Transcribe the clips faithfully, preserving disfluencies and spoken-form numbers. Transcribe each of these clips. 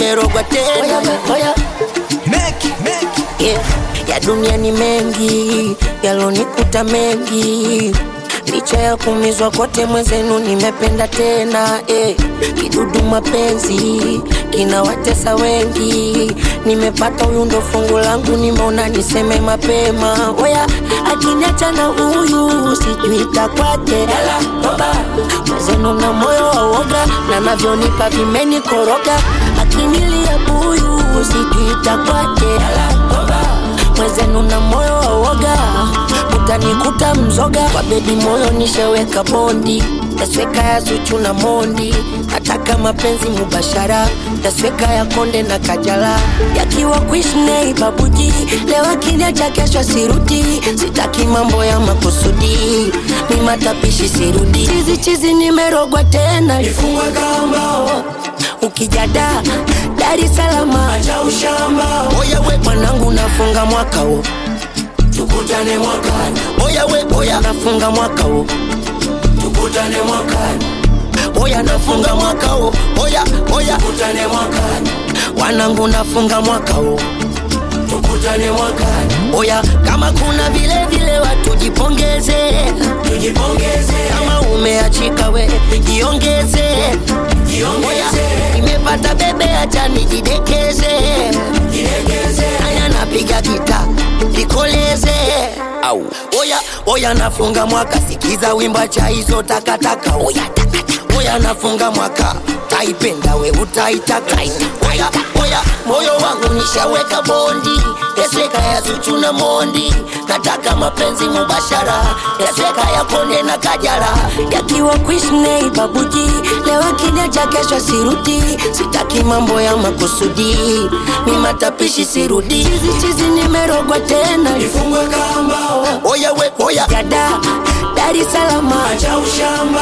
nimerogwa tena. Oya, oya. Make, make. Yeah. Ya dunia ni mengi, yalonikuta mengi. Licha ya kumizwa kote mwezenu nimependa tena eh. Kidudu mapenzi kinawatesa wengi. Nimepata huyu ndo fungu langu, nimeona niseme mapema. Oya, akiniacha na huyu sijui itakuwaje. Mwezenu na moyo wa woga, na navyonipa vimenikoroga. Akinilia buyu sijui itakuwaje. Mwezenu na moyo wa woga, utanikuta mzoga. Kwa baby moyo nisheweka bondi, tasweka ya Zuchu na Mondi. Nataka mapenzi mubashara, tasweka ya Konde na Kajala. Yakiwa Quishney babuji, leo akiniacha kesho sirudi. Sitaki mambo ya makusudi, ni matapishi sirudi. Chizi chizi nimerogwa tena, Nifungwe kamba ukijada Dar es Salaam acha ushamba. Oya we mwanangu nafunga mwaka huu, Tukutane mwakani. oya we oya nafunga mwaka huu, Tukutane mwakani. oya nafunga mwaka huu, oya oya Tukutane mwakani. wanangu nafunga mwaka huu, Tukutane mwakani. oya kama kuna vile vile watu jipongeze. Tujipongeze. Kama umeachika we jiongeze. Jiongeze. Nimepata bebe acha nijidekeze. Jilegeze. Aya napiga gita nikoleze. Au oya oya nafunga mwaka, sikiza wimba cha hizo takataka. Oya takataka, oya nafunga mwaka, taipenda we utaitaka. Oya oya moyo wangu nishaweka bondi, yasweka ya Zuchu na Mondi. Nataka mapenzi mubashara, yasweka ya Konde na Kajala. Yakiwa Quishney babuji, leo akiniacha kesho sirudi. Sitaki mambo ya makusudi, mi matapishi sirudi. Chizi chizi nimerogwa tena, Nifungwe kamba oya we oya Jada Dar es Salaam acha ushamba.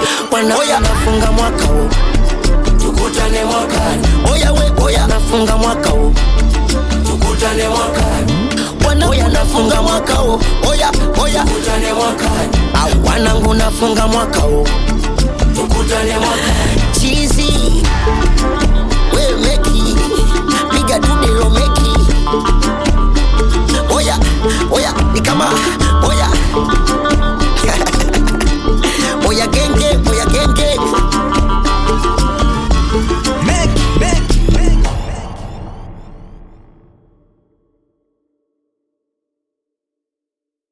Oya nafunga mwaka huu, Tukutane mwakani. oya we oya nafunga mwaka huu, Tukutane mwakani. oya nafunga mwaka huu, oya oya Tukutane mwakani. au wanangu nafunga mwaka huu, Tukutane mwakani. chizi we meki piga dudelo meki. Oya oya ni kama oya